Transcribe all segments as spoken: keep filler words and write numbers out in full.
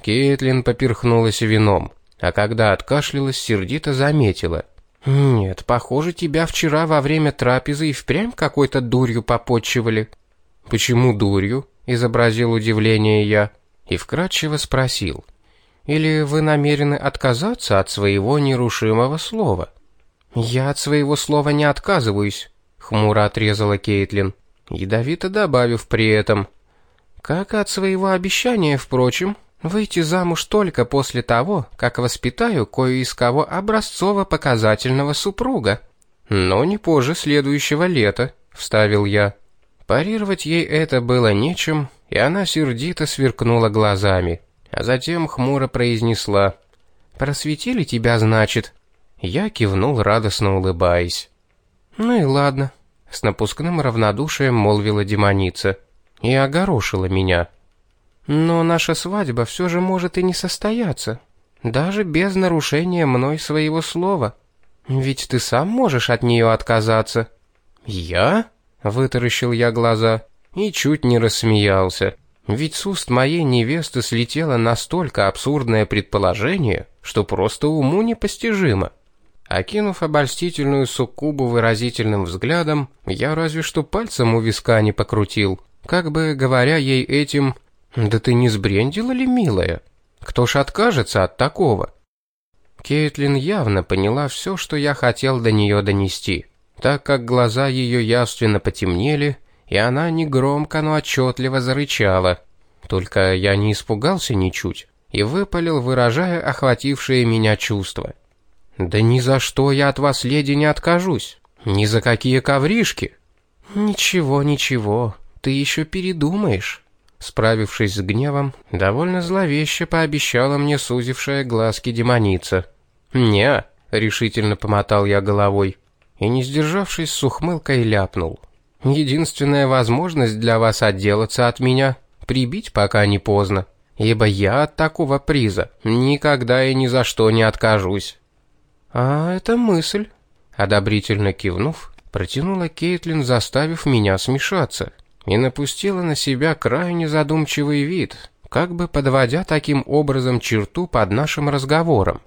Кейтлин поперхнулась вином, а когда откашлялась, сердито заметила: «Нет, похоже, тебя вчера во время трапезы и впрямь какой-то дурью попотчевали». «Почему дурью?» — изобразил удивление я и вкратчиво спросил: «Или вы намерены отказаться от своего нерушимого слова?» «Я от своего слова не отказываюсь», — хмуро отрезала Кейтлин, ядовито добавив при этом: «Как и от своего обещания, впрочем, выйти замуж только после того, как воспитаю кое из кого образцово-показательного супруга». «Но не позже следующего лета», — вставил я. Парировать ей это было нечем, и она сердито сверкнула глазами, а затем хмуро произнесла: «Просветили тебя, значит?» Я кивнул, радостно улыбаясь. «Ну и ладно», — с напускным равнодушием молвила демоница и огорошила меня: «Но наша свадьба все же может и не состояться, даже без нарушения мной своего слова. Ведь ты сам можешь от нее отказаться». «Я?» — вытаращил я глаза и чуть не рассмеялся. Ведь с уст моей невесты слетело настолько абсурдное предположение, что просто уму непостижимо. Окинув обольстительную суккубу выразительным взглядом, я разве что пальцем у виска не покрутил, как бы говоря ей этим: «Да ты не сбрендила ли, милая? Кто ж откажется от такого?» Кейтлин явно поняла все, что я хотел до нее донести, так как глаза ее явственно потемнели, и она негромко, но отчетливо зарычала. Только я не испугался ничуть и выпалил, выражая охватившее меня чувство: «Да ни за что я от вас, леди, не откажусь. Ни за какие ковришки». «Ничего, ничего, ты еще передумаешь», — справившись с гневом, довольно зловеще пообещала мне сузившая глазки демоница. «Не», — решительно помотал я головой и, не сдержавшись, с ухмылкой ляпнул: «Единственная возможность для вас отделаться от меня — прибить, пока не поздно, ибо я от такого приза никогда и ни за что не откажусь». «А это мысль», — одобрительно кивнув, протянула Кейтлин, заставив меня смешаться, и напустила на себя крайне задумчивый вид, как бы подводя таким образом черту под нашим разговором.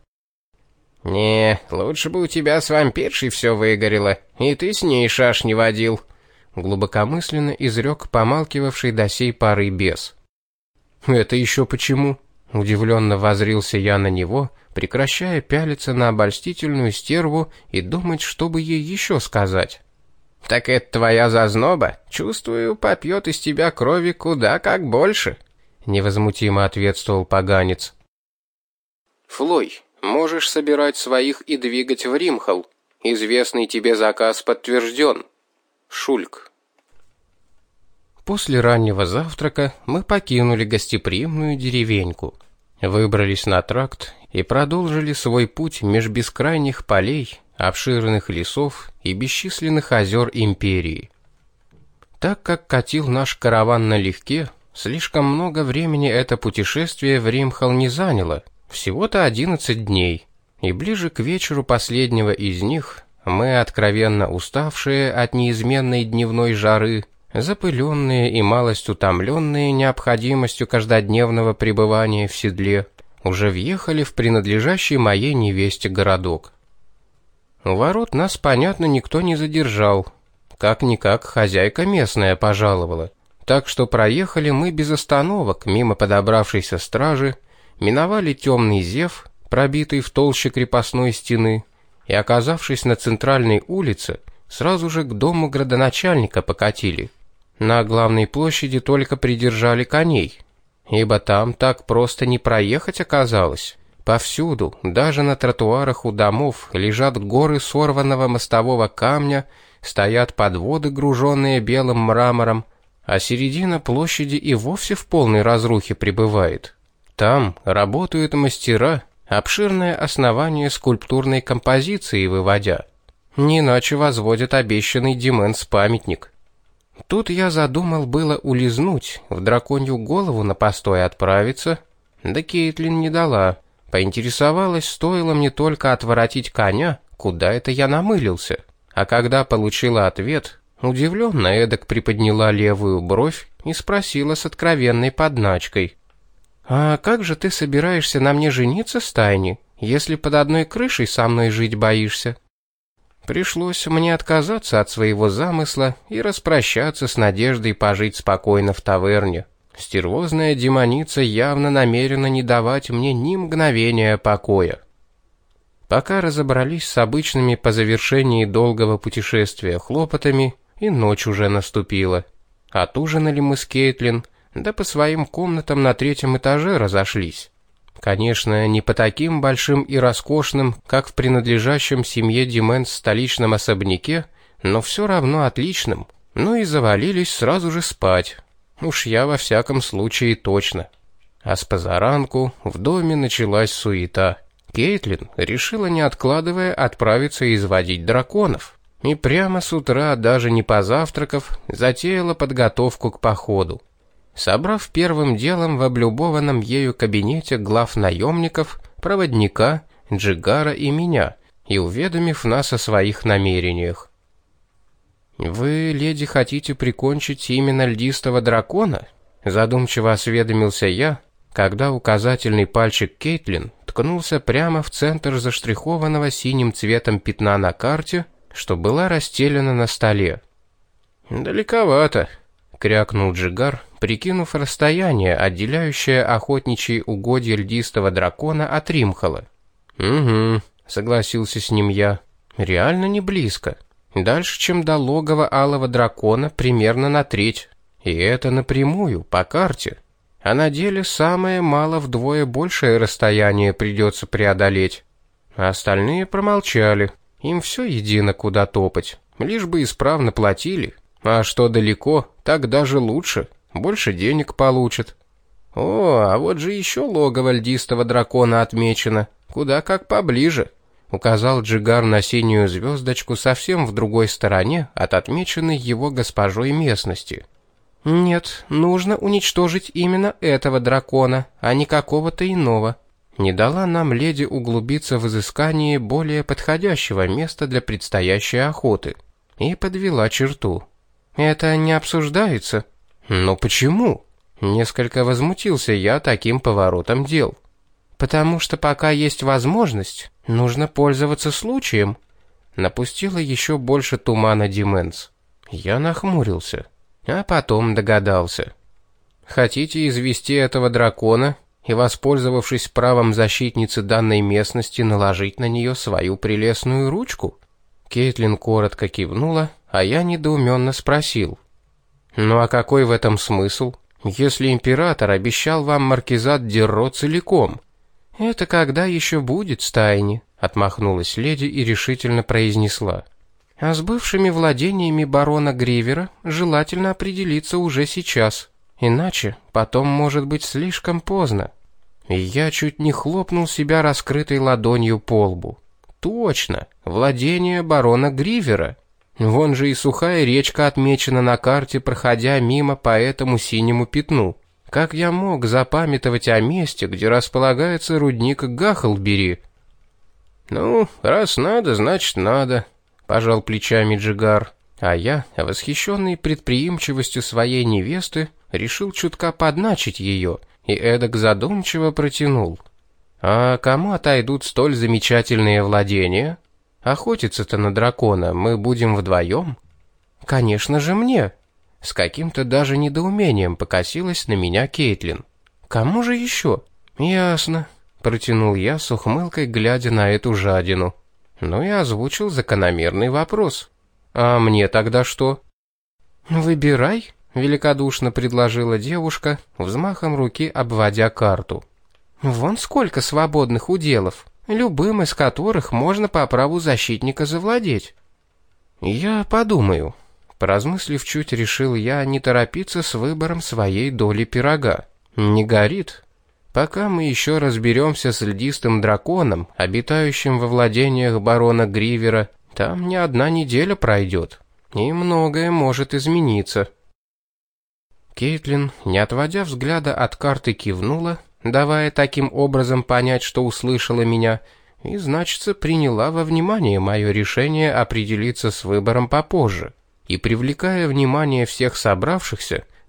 «Не, лучше бы у тебя с вампиршей все выгорело, и ты с ней шаш не водил», — глубокомысленно изрек помалкивавший до сей поры бес. «Это еще почему?» — удивленно воззрился я на него, прекращая пялиться на обольстительную стерву и думать, что бы ей еще сказать. «Так это твоя зазноба, чувствую, попьет из тебя крови куда как больше», — невозмутимо ответствовал поганец. «Флой, можешь собирать своих и двигать в Римхал. Известный тебе заказ подтвержден. Шульк». После раннего завтрака мы покинули гостеприимную деревеньку, выбрались на тракт и продолжили свой путь меж бескрайних полей, обширных лесов и бесчисленных озер империи. Так как катил наш караван налегке, слишком много времени это путешествие в Римхал не заняло, всего-то одиннадцать дней, и ближе к вечеру последнего из них мы, откровенно уставшие от неизменной дневной жары, запыленные и малость утомленные необходимостью каждодневного пребывания в седле, уже въехали в принадлежащий моей невесте городок. У ворот нас, понятно, никто не задержал. Как-никак хозяйка местная пожаловала. Так что проехали мы без остановок мимо подобравшейся стражи, миновали темный зев, пробитый в толще крепостной стены, и, оказавшись на центральной улице, сразу же к дому градоначальника покатили. На главной площади только придержали коней, ибо там так просто не проехать оказалось. Повсюду, даже на тротуарах у домов, лежат горы сорванного мостового камня, стоят подводы, груженные белым мрамором, а середина площади и вовсе в полной разрухе пребывает. Там работают мастера, обширное основание скульптурной композиции выводя. Не иначе возводят обещанный Дименс-памятник. Тут я задумал было улизнуть, в драконью голову на постой отправиться, да Кейтлин не дала. Поинтересовалась, стоило мне только отворотить коня, куда это я намылился. А когда получила ответ, удивленно эдак приподняла левую бровь и спросила с откровенной подначкой: «А как же ты собираешься на мне жениться, Стайни, если под одной крышей со мной жить боишься?» Пришлось мне отказаться от своего замысла и распрощаться с надеждой пожить спокойно в таверне. Стервозная демоница явно намерена не давать мне ни мгновения покоя. Пока разобрались с обычными по завершении долгого путешествия хлопотами, и ночь уже наступила. Отужинали мы с Кейтлин, да по своим комнатам на третьем этаже разошлись. Конечно, не по таким большим и роскошным, как в принадлежащем семье Дименс столичном особняке, но все равно отличным. Ну и завалились сразу же спать. Уж я во всяком случае точно. А с позаранку в доме началась суета. Кейтлин решила, не откладывая, отправиться изводить драконов. И прямо с утра, даже не позавтракав, затеяла подготовку к походу. Собрав первым делом в облюбованном ею кабинете глав наемников, проводника, Джигара и меня, и уведомив нас о своих намерениях. «Вы, леди, хотите прикончить именно льдистого дракона?» Задумчиво осведомился я, когда указательный пальчик Кейтлин ткнулся прямо в центр заштрихованного синим цветом пятна на карте, что была расстелена на столе. «Далековато», — крякнул Джигар, прикинув расстояние, отделяющее охотничьи угодья льдистого дракона от Римхала. «Угу», — согласился с ним я, — «реально не близко. Дальше, чем до логова алого дракона, примерно на треть. И это напрямую, по карте. А на деле самое мало вдвое большее расстояние придется преодолеть». А остальные промолчали. Им все едино, куда топать, лишь бы исправно платили. А что далеко, так даже лучше, больше денег получат. «О, а вот же еще логово льдистого дракона отмечено, куда как поближе», — указал Джигар на синюю звездочку совсем в другой стороне от отмеченной его госпожой местности. «Нет, нужно уничтожить именно этого дракона, а не какого-то иного». Не дала нам леди углубиться в изыскание более подходящего места для предстоящей охоты и подвела черту. «Это не обсуждается». «Но почему?» Несколько возмутился я таким поворотом дел. «Потому что пока есть возможность, нужно пользоваться случаем». Напустила еще больше тумана Дименс. Я нахмурился, а потом догадался. «Хотите извести этого дракона и, воспользовавшись правом защитницы данной местности, наложить на нее свою прелестную ручку?» Кейтлин коротко кивнула, а я недоуменно спросил. «Ну а какой в этом смысл, если император обещал вам маркизат Дерро целиком?» «Это когда еще будет, Стайни», — отмахнулась леди и решительно произнесла. «А с бывшими владениями барона Гривера желательно определиться уже сейчас. Иначе потом может быть слишком поздно». И я чуть не хлопнул себя раскрытой ладонью по лбу. Точно, владение барона Гривера. Вон же и сухая речка отмечена на карте, проходя мимо по этому синему пятну. Как я мог запамятовать о месте, где располагается рудник Гахлбери? «Ну, раз надо, значит надо», — пожал плечами Джигар. А я, восхищенный предприимчивостью своей невесты, решил чутка подначить ее и эдак задумчиво протянул. «А кому отойдут столь замечательные владения? Охотиться-то на дракона мы будем вдвоем?» «Конечно же мне!» С каким-то даже недоумением покосилась на меня Кейтлин. «Кому же еще?» «Ясно», — протянул я с ухмылкой, глядя на эту жадину. Ну и озвучил закономерный вопрос. «А мне тогда что?» «Выбирай», — великодушно предложила девушка, взмахом руки обводя карту. «Вон сколько свободных уделов, любым из которых можно по праву защитника завладеть». «Я подумаю». Поразмыслив чуть, решил я не торопиться с выбором своей доли пирога. Не горит. Пока мы еще разберемся с льдистым драконом, обитающим во владениях барона Гривера, там не одна неделя пройдет, и многое может измениться. Кейтлин, не отводя взгляда от карты, кивнула, давая таким образом понять, что услышала меня, и, значится, приняла во внимание мое решение определиться с выбором попозже. И, привлекая внимание всех собравшихся,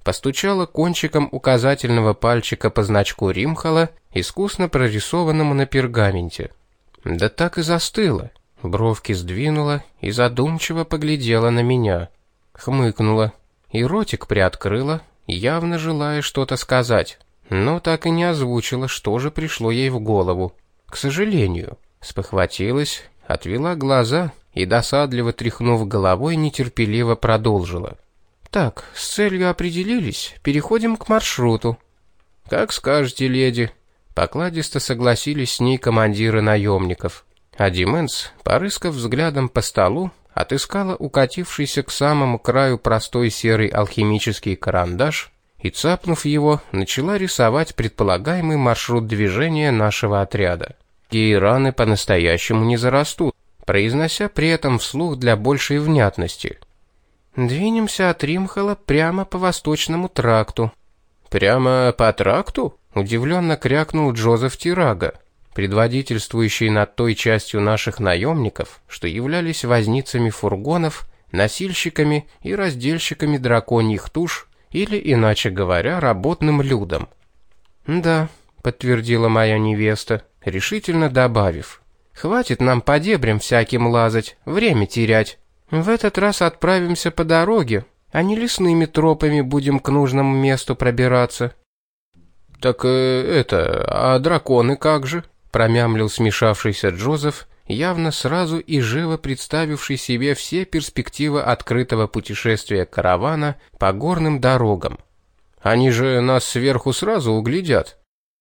постучала кончиком указательного пальчика по значку Римхала, искусно прорисованному на пергаменте. Да так и застыла, бровки сдвинула и задумчиво поглядела на меня. Хмыкнула и ротик приоткрыла, явно желая что-то сказать, но так и не озвучила, что же пришло ей в голову. К сожалению, спохватилась, отвела глаза и, досадливо тряхнув головой, нетерпеливо продолжила. «Так, с целью определились, переходим к маршруту». «Как скажете, леди», — покладисто согласились с ней командиры наемников. А Дименс, порыскав взглядом по столу, отыскала укатившийся к самому краю простой серый алхимический карандаш и, цапнув его, начала рисовать предполагаемый маршрут движения нашего отряда. Гейраны по-настоящему не зарастут, произнося при этом вслух для большей внятности. «Двинемся от Римхала прямо по восточному тракту». «Прямо по тракту?» — удивленно крякнул Джозеф Тирага, предводительствующий над той частью наших наемников, что являлись возницами фургонов, носильщиками и раздельщиками драконьих туш, или, иначе говоря, работным людом. «Да», — подтвердила моя невеста, решительно добавив, «хватит нам по дебрям всяким лазать, время терять. В этот раз отправимся по дороге, а не лесными тропами будем к нужному месту пробираться». «Так э, это, а драконы как же?» — промямлил смешавшийся Джозеф, явно сразу и живо представивший себе все перспективы открытого путешествия каравана по горным дорогам. «Они же нас сверху сразу углядят».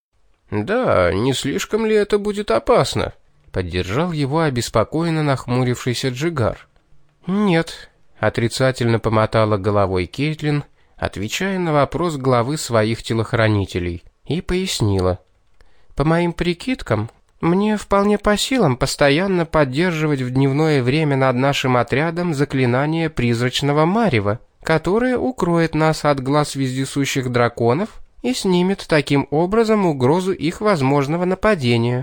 «Да, не слишком ли это будет опасно?» — поддержал его обеспокоенно нахмурившийся Джигар. «Нет», — отрицательно помотала головой Кейтлин, отвечая на вопрос главы своих телохранителей, и пояснила. «По моим прикидкам, мне вполне по силам постоянно поддерживать в дневное время над нашим отрядом заклинание призрачного марева, которое укроет нас от глаз вездесущих драконов и снимет таким образом угрозу их возможного нападения».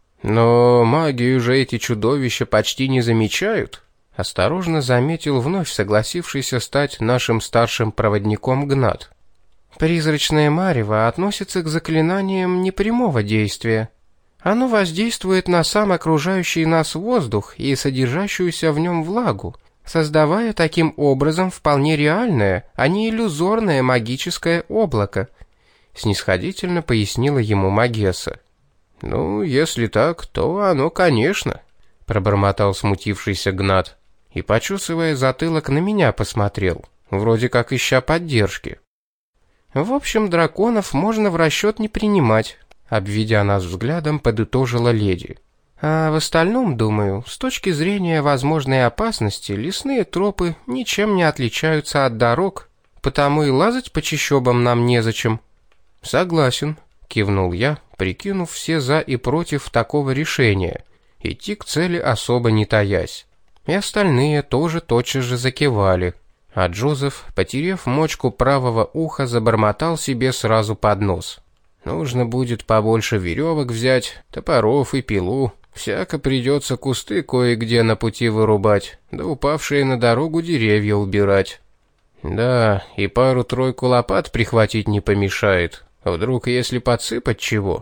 «Но магию же эти чудовища почти не замечают», — осторожно заметил вновь согласившийся стать нашим старшим проводником Гнат. «Призрачное марево относится к заклинаниям непрямого действия. Оно воздействует на сам окружающий нас воздух и содержащуюся в нем влагу, создавая таким образом вполне реальное, а не иллюзорное магическое облако», — снисходительно пояснила ему Магесса. «Ну, если так, то оно, конечно», — пробормотал смутившийся Гнат и, почесывая затылок, на меня посмотрел, вроде как ища поддержки. «В общем, драконов можно в расчет не принимать», — обведя нас взглядом, подытожила леди. «А в остальном, думаю, с точки зрения возможной опасности, лесные тропы ничем не отличаются от дорог, потому и лазать по чащобам нам незачем». «Согласен», — кивнул я, прикинув все за и против такого решения, идти к цели особо не таясь. И остальные тоже тотчас же закивали, а Джозеф, потеряв мочку правого уха, забормотал себе сразу под нос. «Нужно будет побольше веревок взять, топоров и пилу, всяко придется кусты кое-где на пути вырубать, да упавшие на дорогу деревья убирать. Да, и пару-тройку лопат прихватить не помешает, вдруг если подсыпать чего».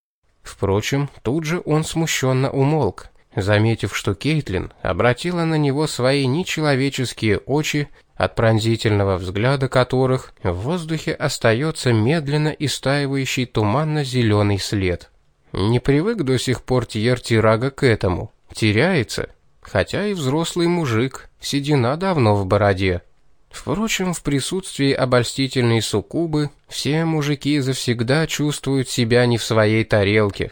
Впрочем, тут же он смущенно умолк, заметив, что Кейтлин обратила на него свои нечеловеческие очи, от пронзительного взгляда которых в воздухе остается медленно истаивающий туманно-зеленый след. Не привык до сих пор Тьер Тирага к этому, теряется, хотя и взрослый мужик, седина давно в бороде. Впрочем, в присутствии обольстительной суккубы все мужики завсегда чувствуют себя не в своей тарелке.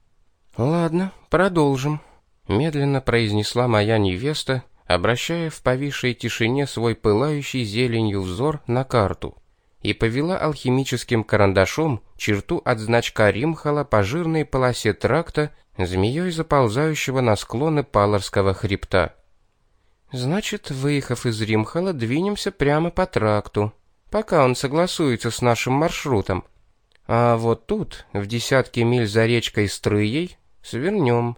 «Ладно, продолжим», — медленно произнесла моя невеста, обращая в повисшей тишине свой пылающий зеленью взор на карту, и повела алхимическим карандашом черту от значка Римхала по жирной полосе тракта, змеей заползающего на склоны Паларского хребта. «Значит, выехав из Римхала, двинемся прямо по тракту, пока он согласуется с нашим маршрутом. А вот тут, в десятке миль за речкой Стрыей, свернем».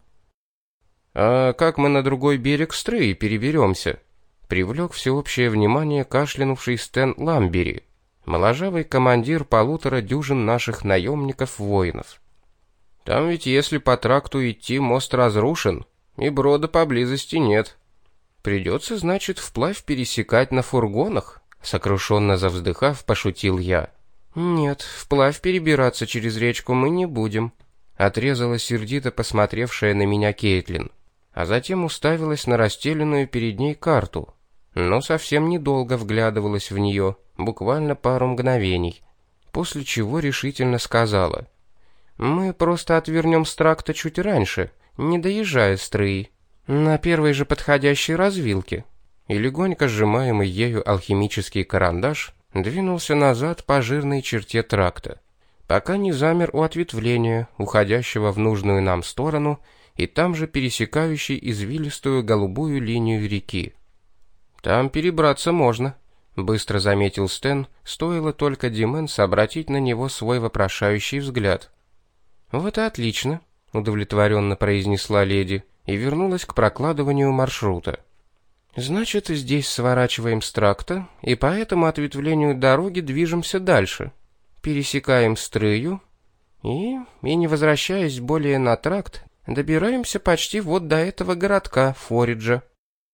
«А как мы на другой берег Стрыи переберемся?» — привлек всеобщее внимание кашлянувший Стэн Ламбери. моложавый командир полутора дюжин наших наемников-воинов. Там ведь если по тракту идти, мост разрушен, и брода поблизости нет. Придется, значит, вплавь пересекать на фургонах, сокрушенно завздыхав, пошутил я. Нет, вплавь перебираться через речку мы не будем, отрезала сердито посмотревшая на меня Кейтлин, а затем уставилась на расстеленную перед ней карту, но совсем недолго вглядывалась в нее, буквально пару мгновений, после чего решительно сказала: «Мы просто отвернем с тракта чуть раньше, не доезжая Стрыи, на первой же подходящей развилке». И легонько сжимаемый ею алхимический карандаш двинулся назад по жирной черте тракта, пока не замер у ответвления, уходящего в нужную нам сторону и там же пересекающей извилистую голубую линию реки. «Там перебраться можно», — быстро заметил Стэн, стоило только Дименс обратить на него свой вопрошающий взгляд. «Вот и отлично», — удовлетворенно произнесла леди и вернулась к прокладыванию маршрута. «Значит, здесь сворачиваем с тракта и по этому ответвлению дороги движемся дальше, пересекаем Стрыю и, и не возвращаясь более на тракт, добираемся почти вот до этого городка Фориджа».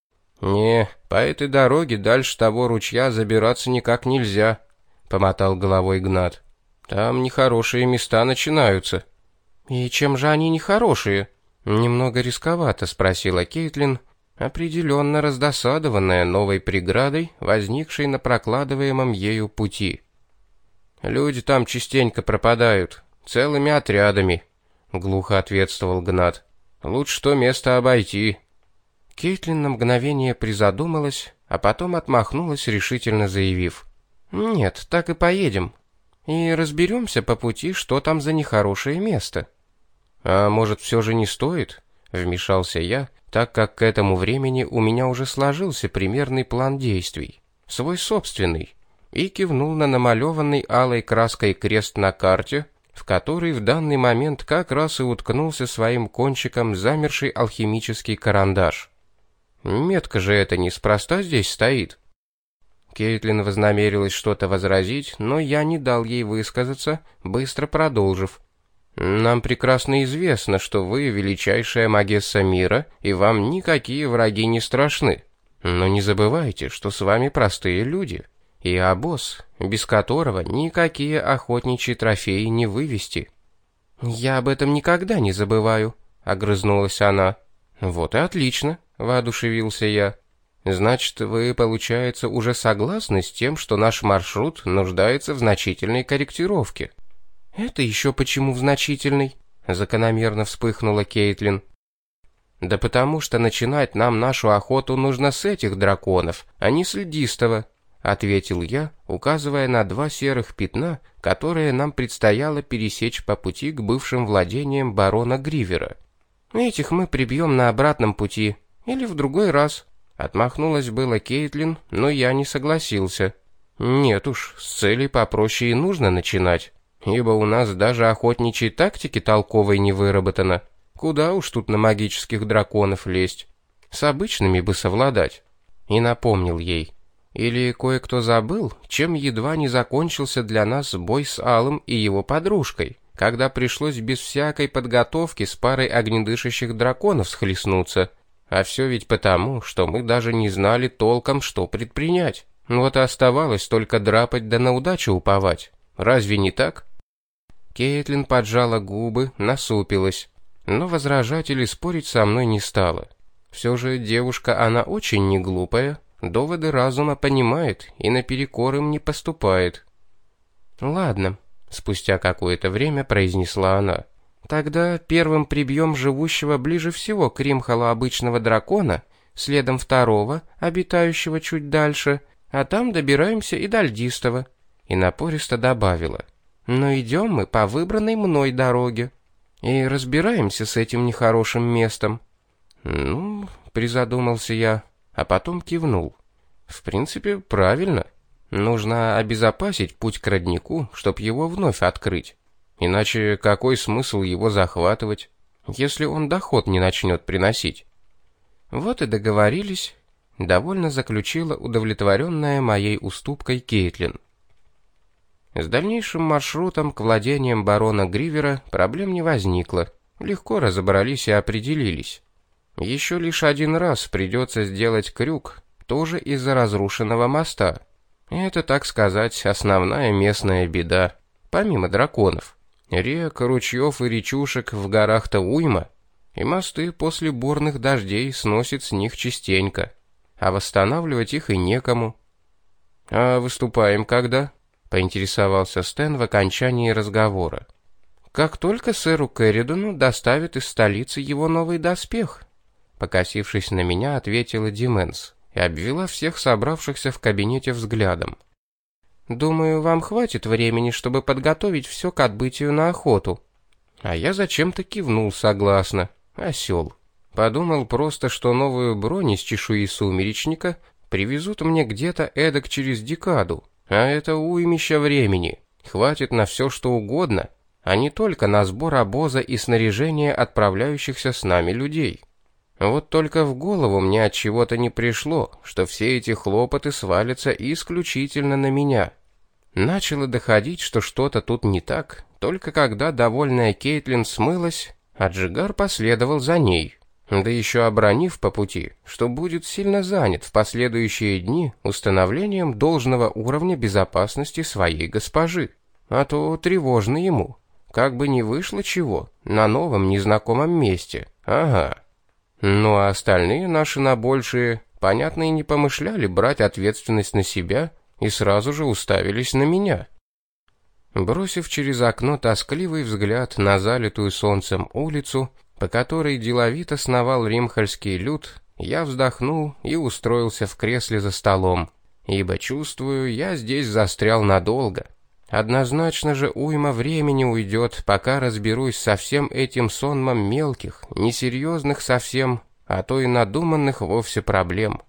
«Не, по этой дороге дальше того ручья забираться никак нельзя», — помотал головой Гнат. «Там нехорошие места начинаются». «И чем же они нехорошие?» — немного рисковато спросила Кейтлин, определенно раздосадованная новой преградой, возникшей на прокладываемом ею пути. «Люди там частенько пропадают, целыми отрядами», — глухо ответствовал Гнат. «Лучше то место обойти». Кейтлин на мгновение призадумалась, а потом отмахнулась, решительно заявив: «Нет, так и поедем. И разберемся по пути, что там за нехорошее место». «А может, все же не стоит?» — вмешался я, так как к этому времени у меня уже сложился примерный план действий, свой собственный, и кивнул на намалеванный алой краской крест на карте, в который в данный момент как раз и уткнулся своим кончиком замерший алхимический карандаш. Метка же это неспроста здесь стоит. Кейтлин вознамерилась что-то возразить, но я не дал ей высказаться, быстро продолжив: «Нам прекрасно известно, что вы величайшая магесса мира, и вам никакие враги не страшны. Но не забывайте, что с вами простые люди, и обоз, без которого никакие охотничьи трофеи не вывести». «Я об этом никогда не забываю», — огрызнулась она. «Вот и отлично», — воодушевился я. «Значит, вы, получается, уже согласны с тем, что наш маршрут нуждается в значительной корректировке?» «Это еще почему в значительной?» — закономерно вспыхнула Кейтлин. «Да потому что начинать нам нашу охоту нужно с этих драконов, а не с льдистого», — ответил я, указывая на два серых пятна, которые нам предстояло пересечь по пути к бывшим владениям барона Гривера. «Этих мы прибьем на обратном пути, или в другой раз», — отмахнулась была Кейтлин, но я не согласился. «Нет уж, с целей попроще и нужно начинать, ибо у нас даже охотничьей тактики толковой не выработано. Куда уж тут на магических драконов лезть, с обычными бы совладать». И напомнил ей: «Или кое-кто забыл, чем едва не закончился для нас бой с Алым и его подружкой, когда пришлось без всякой подготовки с парой огнедышащих драконов схлестнуться. А все ведь потому, что мы даже не знали толком, что предпринять. Вот и оставалось только драпать да на удачу уповать. Разве не так?» Кейтлин поджала губы, насупилась, но возражать или спорить со мной не стала. Все же девушка она очень не глупая, доводы разума понимает и наперекор им не поступает. «Ладно», — спустя какое-то время произнесла она. «Тогда первым прибьем живущего ближе всего к Римхалу обычного дракона, следом второго, обитающего чуть дальше, а там добираемся и до льдистого». И напористо добавила: «Но идем мы по выбранной мной дороге и разбираемся с этим нехорошим местом». «Ну», — призадумался я, а потом кивнул. «В принципе, правильно. Нужно обезопасить путь к роднику, чтоб его вновь открыть. Иначе какой смысл его захватывать, если он доход не начнет приносить?» «Вот и договорились», — довольно заключила удовлетворенная моей уступкой Кейтлин. С дальнейшим маршрутом к владениям барона Гривера проблем не возникло. Легко разобрались и определились. Еще лишь один раз придется сделать крюк, тоже из-за разрушенного моста. Это, так сказать, основная местная беда, помимо драконов. Рек, ручьев и речушек в горах-то уйма, и мосты после бурных дождей сносит с них частенько, а восстанавливать их и некому. «А выступаем когда?» — поинтересовался Стэн в окончании разговора. «Как только сэру Кэрридону доставят из столицы его новый доспех», — покосившись на меня, ответила Дименс и обвела всех собравшихся в кабинете взглядом. «Думаю, вам хватит времени, чтобы подготовить все к отбытию на охоту». А я зачем-то кивнул согласно. Осел. Подумал просто, что новую бронь из чешуи сумеречника привезут мне где-то эдак через декаду. А это уймища времени. Хватит на все, что угодно, а не только на сбор обоза и снаряжение отправляющихся с нами людей. Вот только в голову мне от чего-то не пришло, что все эти хлопоты свалятся исключительно на меня. Начало доходить, что что-то тут не так, только когда довольная Кейтлин смылась, а Джигар последовал за ней. Да еще обронив по пути, что будет сильно занят в последующие дни установлением должного уровня безопасности своей госпожи. А то тревожно ему. Как бы ни вышло чего, на новом незнакомом месте. Ага. Ну а остальные наши набольшие, понятно, и не помышляли брать ответственность на себя и сразу же уставились на меня. Бросив через окно тоскливый взгляд на залитую солнцем улицу, по которой деловито сновал римхальский люд, я вздохнул и устроился в кресле за столом, ибо чувствую, я здесь застрял надолго. Однозначно же уйма времени уйдет, пока разберусь со всем этим сонмом мелких, несерьезных совсем, а то и надуманных вовсе проблем.